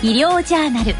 医療ジャーナル。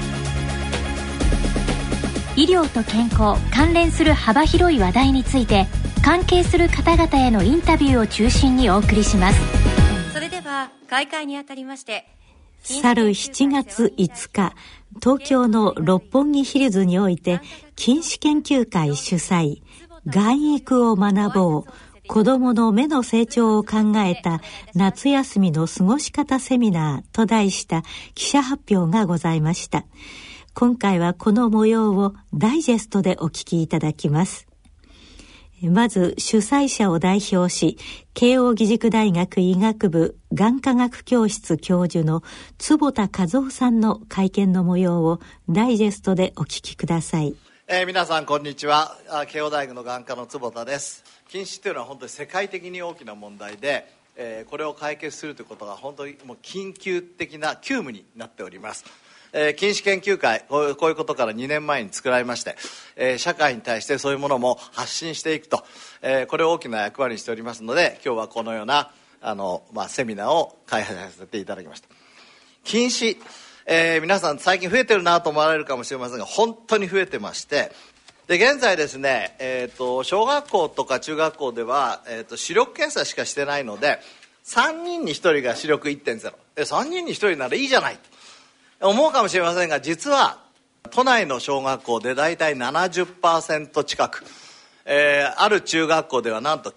医療と健康関連する幅広い話題について、関係する方々へのインタビューを中心にお送りします。 それでは開会にあたりまして、 去る7月5日、東京の六本木ヒルズにおいて、近視研究会主催、眼育を学ぼう、子どもの目の成長を考えた夏休みの過ごし方セミナーと題した記者発表がございました。今回はこの模様をダイジェストでお聞きいただきます。まず主催者を代表し、慶應義塾大学医学部眼科学教室教授の坪田和夫さんの会見の模様をダイジェストでお聞きください。 皆さんこんにちは。慶應大学の眼科の坪田です。近視というのは本当に世界的に大きな問題で、これを解決するということが本当にもう緊急的な急務になっております。近視研究会、こういうことから2年前に作られまして、社会に対してそういうものも発信していくと、これを大きな役割にしておりますので、今日はこのようなセミナーを開催させていただきました。近視、皆さん最近増えてるなと思われるかもしれませんが、本当に増えてまして、で現在ですね、小学校とか中学校では、視力検査しかしてないので、3人に1人が視力 1.0、3人に1人ならいいじゃないと思うかもしれませんが、実は都内の小学校でだいたい 70% 近く、ある中学校ではなんと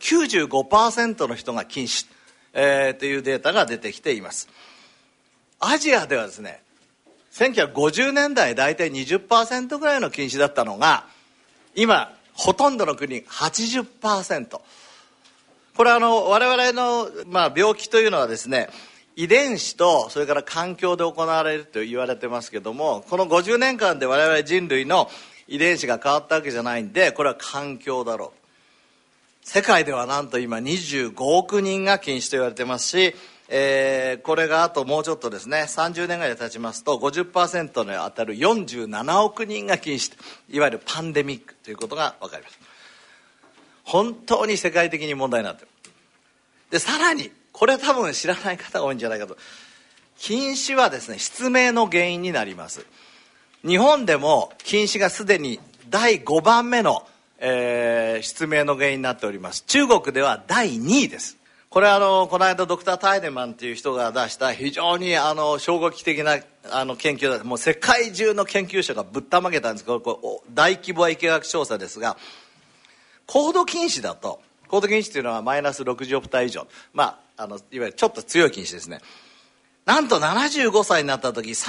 95% の人が近視、というデータが出てきています。アジアではですね、1950年代だいたい 20% ぐらいの近視だったのが、今ほとんどの国 80%。 これは我々の、病気というのはですね、遺伝子とそれから環境で行われると言われてますけども、この50年間で我々人類の遺伝子が変わったわけじゃないんで、これは環境だろう。世界ではなんと今25億人が近視と言われてますし、これがあともうちょっとですね、30年ぐらい経ちますと 50% に当たる47億人が近視、いわゆるパンデミックということが分かります。本当に世界的に問題になっている。でさらにこれは多分知らない方が多いんじゃないかと、近視はですね、失明の原因になります。日本でも近視がすでに第5番目の、失明の原因になっております。中国では第2位です。これはこの間ドクター・タイデマンという人が出した非常に衝撃的な研究だ。もう世界中の研究者がぶったまげたんですけど、大規模疫学調査ですが、高度近視だと、高度近視というのはマイナス60オプタ以上、いわゆるちょっと強い近視ですね。なんと75歳になった時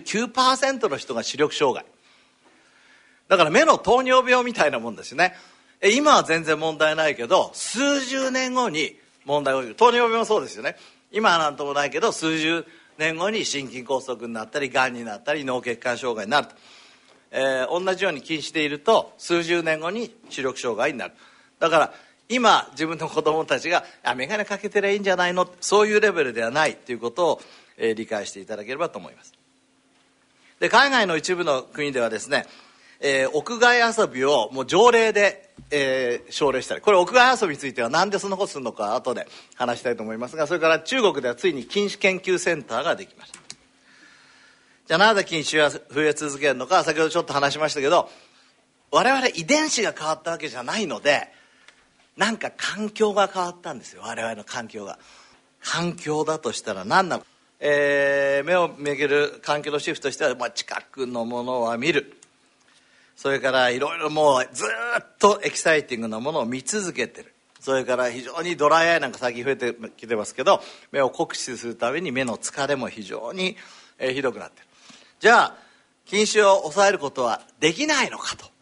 39% の人が視力障害だから、目の糖尿病みたいなもんですよね。今は全然問題ないけど、数十年後に問題が起きる。糖尿病もそうですよね。今はなんともないけど、数十年後に心筋梗塞になったり、がんになったり、脳血管障害になると、同じように近視でいると数十年後に視力障害になる。だから今自分の子供たちが眼鏡かけてりゃいいんじゃないの、そういうレベルではないということを、理解していただければと思います。で海外の一部の国ではですね、屋外遊びをもう条例で、奨励したり、これ屋外遊びについてはなんでそんなことするのか後で話したいと思いますが、それから中国ではついに近視研究センターができました。じゃあなぜ近視は増え続けるのか、先ほどちょっと話しましたけど、我々遺伝子が変わったわけじゃないので、なんか環境が変わったんですよ。我々の環境が。環境だとしたら何なの、目をめぐる環境のシフトとしては、近くのものは見る、それからいろいろもうずっとエキサイティングなものを見続けてる、それから非常にドライアイなんか最近増えてきてますけど、目を酷使するために目の疲れも非常に、ひどくなってる。じゃあ近視を抑えることはできないのかと、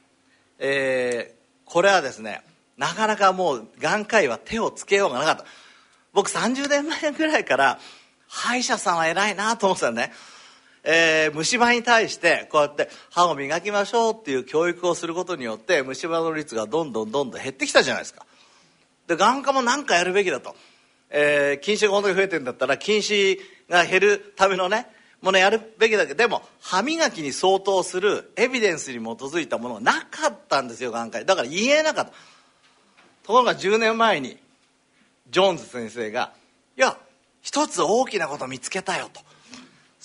これはですね、なかなかもう眼科医は手をつけようがなかった。僕30年前ぐらいから歯医者さんは偉いなと思ってたんね。虫歯に対してこうやって歯を磨きましょうっていう教育をすることによって虫歯の率がどんどん減ってきたじゃないですか。で眼科も何かやるべきだと、近視が本当に増えてるんだったら近視が減るためのねものやるべきだけど、でも歯磨きに相当するエビデンスに基づいたものがなかったんですよ、眼科医。だから言えなかった。ところが10年前にジョーンズ先生が、いや一つ大きなこと見つけたよと、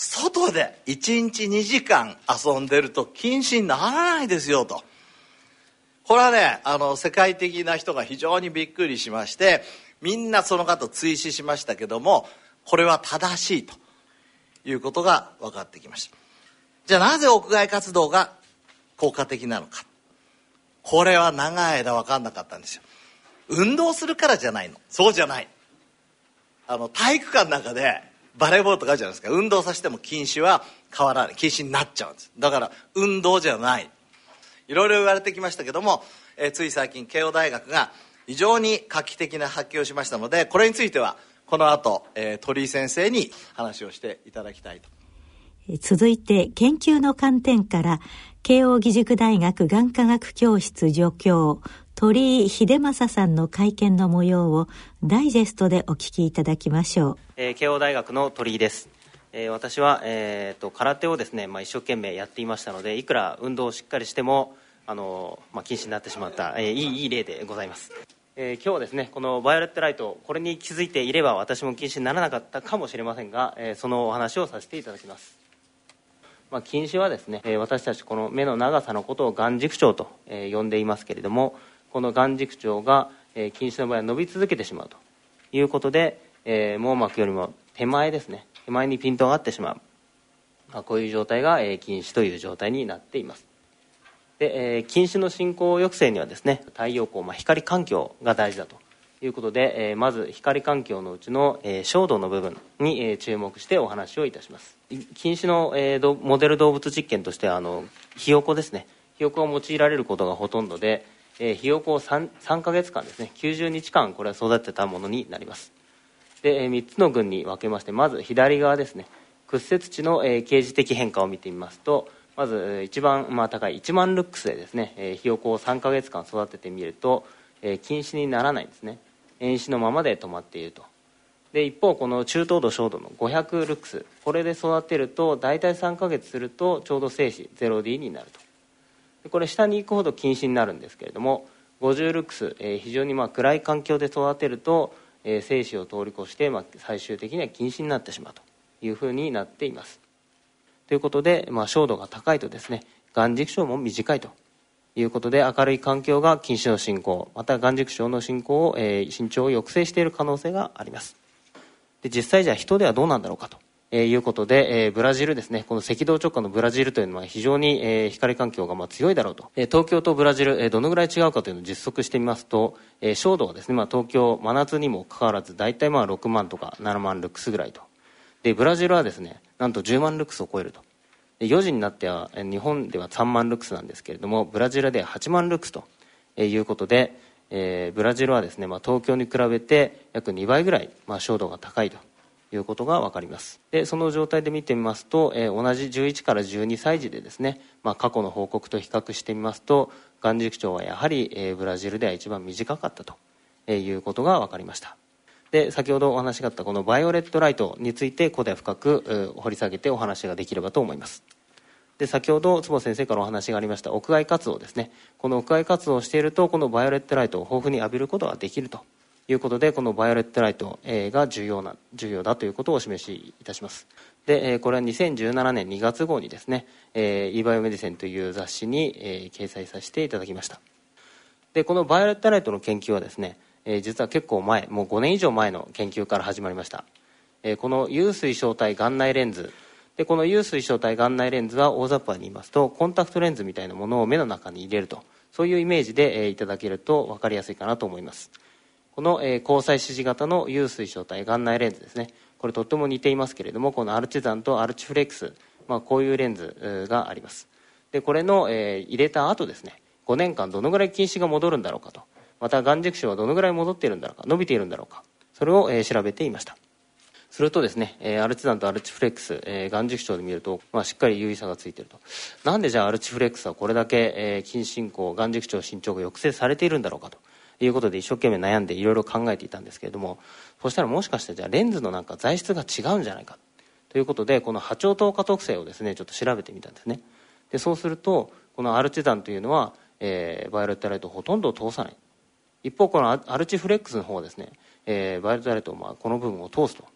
外で1日2時間遊んでると近視にならないですよと。これはね、世界的な人が非常にびっくりしまして、みんなその方追試しましたけども、これは正しいということが分かってきました。じゃあなぜ屋外活動が効果的なのか。これは長い間分かんなかったんですよ。運動するからじゃないの。そうじゃない。体育館の中でバレーボールとかあるじゃないですか。運動させても近視は変わらない。近視になっちゃうんです。だから運動じゃない。いろいろ言われてきましたけども、つい最近慶応大学が非常に画期的な発見をしましたので、これについてはこの後、鳥居先生に話をしていただきたいと。 続いて研究の観点から慶応義塾大学眼科学教室助教鳥居秀正さんの会見の模様をダイジェストでお聞きいただきましょう。慶応大学の鳥居です。私は、空手をですね、一生懸命やっていましたので、いくら運動をしっかりしても近視になってしまった、いい例でございます。今日はですね、このバイオレットライト、これに気づいていれば私も近視にならなかったかもしれませんが、そのお話をさせていただきます。近視はですね、私たちこの目の長さのことを眼軸長と、呼んでいますけれども、この眼軸長が、近視の場合は伸び続けてしまうということで、網膜よりも手前ですね、手前にピントが合ってしまう、こういう状態が、近視という状態になっています。で、近視の進行抑制にはですね、太陽光、光環境が大事だということで、まず光環境のうちの、照度の部分に、注目してお話をいたします。近視の、モデル動物実験としてはひよこですね、ひよこを用いられることがほとんどで、ひよこを 3ヶ月間ですね、90日間これは育てたものになります。で、3つの群に分けまして、まず左側ですね、屈折値の、掲示的変化を見てみますと、まず一番、高い1万ルックスでですね、ひよこを3ヶ月間育ててみると、近視にならないんですね。遠視のままで止まっていると。で、一方この中等度小度の500ルックス、これで育てると大体3ヶ月するとちょうど静止 0D になると。で、これ下に行くほど近視になるんですけれども、50ルックス、非常に暗い環境で育てると、静止を通り越して、最終的には近視になってしまうというふうになっています。ということで、照度が高いとですね、眼軸長も短いということで、明るい環境が近視の進行、また眼軸長の進行を、進長を抑制している可能性があります。で、実際じゃあ人ではどうなんだろうかということで、ブラジルですね、この赤道直下のブラジルというのは非常に、光環境が強いだろうと。東京とブラジル、どのぐらい違うかというのを実測してみますと、照度はですね、東京真夏にもかかわらず大体6万とか7万ルックスぐらいと。で、ブラジルはですね、なんと10万ルックスを超えると。で、4時になっては日本では3万ルックスなんですけれども、ブラジルでは8万ルックスということで、ブラジルはですね、東京に比べて約2倍ぐらい、照度が高いということが分かります。で、その状態で見てみますと、同じ11から12歳児でですね、過去の報告と比較してみますと、眼軸長はやはり、ブラジルでは一番短かったということが分かりました。で、先ほどお話があったこのバイオレットライトについて、ここでは深く掘り下げてお話ができればと思います。で、先ほど坪先生からお話がありました屋外活動ですね。この屋外活動をしていると、このバイオレットライトを豊富に浴びることができるということで、このバイオレットライトが重要だということをお示しいたします。で、これは2017年2月号にですね、e バイオメディセンという雑誌に掲載させていただきました。で、このバイオレットライトの研究はですね、実は結構前、もう5年以上前の研究から始まりました。この有水晶体眼内レンズで、この有水晶体眼内レンズは大雑把に言いますと、コンタクトレンズみたいなものを目の中に入れると、そういうイメージで、いただけると分かりやすいかなと思います。この、交際支持型の有水晶体眼内レンズですね、これとっても似ていますけれども、このアルチザンとアルチフレックス、こういうレンズがあります。で、これの、入れた後ですね、5年間どのぐらい近視が戻るんだろうかと、また眼軸長はどのぐらい戻っているんだろうか、伸びているんだろうか、それを、調べていました。するとですね、アルチザンとアルチフレックス、眼軸長で見ると、しっかり有意差がついていると。なんでじゃあアルチフレックスはこれだけ、近視進行、眼軸長伸長が抑制されているんだろうかということで、一生懸命悩んでいろいろ考えていたんですけれども、そしたらもしかしてじゃあレンズの材質が違うんじゃないかということで、この波長透過特性をですね、ちょっと調べてみたんですね。で、そうするとこのアルチザンというのは、バイオレットライトをほとんど通さない。一方このアルチフレックスの方はですね、バイオレットライトをこの部分を通すと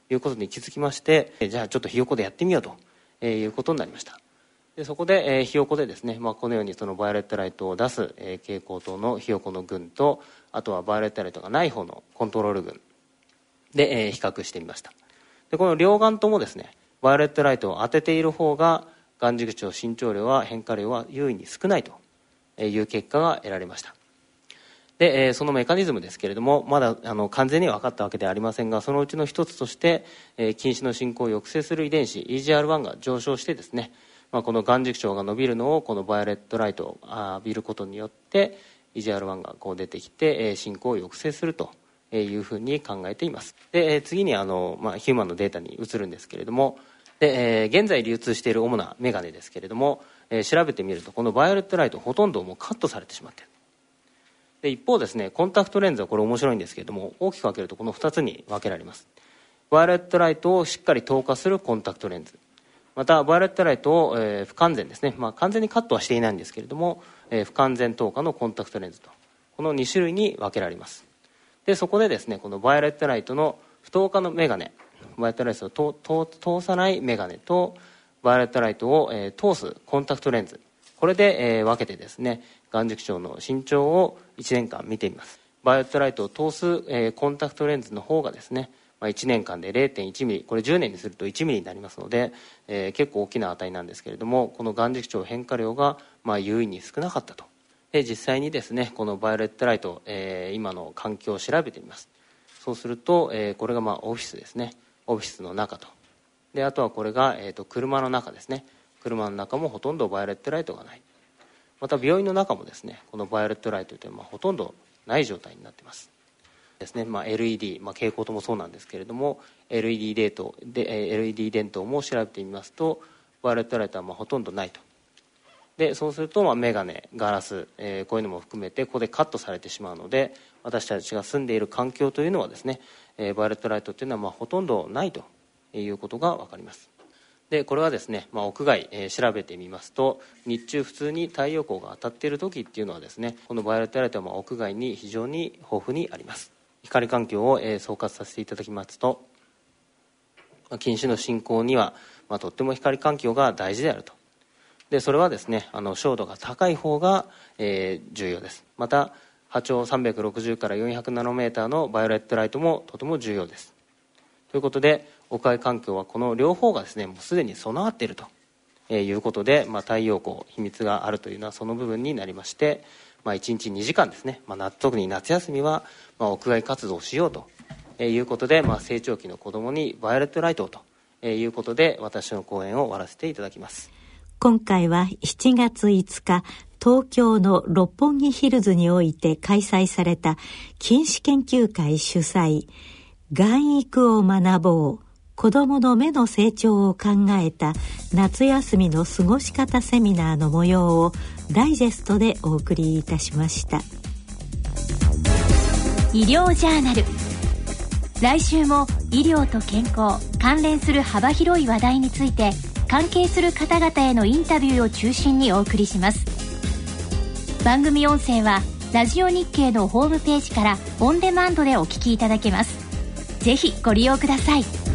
いうことに気づきまして、じゃあちょっとひよこでやってみようということになりました。でそこで、ひよこでですね、このようにそのバイオレットライトを出す、蛍光灯のひよこの群と、あとはバイオレットライトがない方のコントロール群で、比較してみました。でこの両眼ともですね、バイオレットライトを当てている方が眼軸長、伸長量は変化量は優位に少ないという結果が得られました。でそのメカニズムですけれども、まだ完全には分かったわけではありませんが、そのうちの一つとして、近視の進行を抑制する遺伝子 EGR1 が上昇してですね、この眼軸長が伸びるのをこのバイオレットライトを浴びることによって EGR1 がこう出てきて、進行を抑制するというふうに考えています。で次にヒューマンのデータに移るんですけれども、で現在流通している主なメガネですけれども、調べてみるとこのバイオレットライトほとんどもうカットされてしまっている。で一方ですね、コンタクトレンズはこれ面白いんですけれども、大きく分けるとこの2つに分けられます。バイオレットライトをしっかり透過するコンタクトレンズ、またバイオレットライトを、不完全ですね、完全にカットはしていないんですけれども、不完全透過のコンタクトレンズと、この2種類に分けられます。でそこでですね、このバイオレットライトの不透過のメガネ、バイオレットライトを通さないメガネとバイオレットライトを、通すコンタクトレンズ、これで、分けてですね、眼軸長の身長を1年間見てみます。バイオレットライトを通す、コンタクトレンズの方がですね、1年間で 0.1 ミリ、これ10年にすると1ミリになりますので、結構大きな値なんですけれども、この眼軸長変化量が優位に少なかったと。で実際にですね、このバイオレットライト、今の環境を調べてみます。そうすると、これがオフィスですね、オフィスの中と。であとはこれが、車の中ですね、車の中もほとんどバイオレットライトがない。また病院の中もですね、このバイオレットライトというのはほとんどない状態になっていますですね。LED、蛍光灯もそうなんですけれども、 LED 電灯も調べてみますと、バイオレットライトはほとんどないと。でそうするとメガネ、ガラス、こういうのも含めてここでカットされてしまうので、私たちが住んでいる環境というのはですね、バイオレットライトというのはほとんどないということが分かります。でこれはですね、屋外、調べてみますと、日中普通に太陽光が当たっている時っていうのはですね、このバイオレットライトは屋外に非常に豊富にあります。光環境を、総括させていただきますと、近視の進行には、とっても光環境が大事であると。でそれはですね、照度が高い方が、重要です。また波長360から400ナノメーターのバイオレットライトもとても重要です。ということで、屋外環境はこの両方がですね、もうすでに備わっているということで、太陽光、秘密があるというのはその部分になりまして、1日2時間ですね、特に夏休みは、屋外活動をしようということで、成長期の子どもにバイオレットライトをということで、私の講演を終わらせていただきます。 今回は7月5日、東京の六本木ヒルズにおいて開催された近視研究会主催、眼育を学ぼう、子どもの目の成長を考えた夏休みの過ごし方セミナーの模様をダイジェストでお送りいたしました。 医療ジャーナル、来週も医療と健康関連する幅広い話題について、関係する方々へのインタビューを中心にお送りします。番組音声はラジオ日経のホームページからオンデマンドでお聞きいただけます。ぜひご利用ください。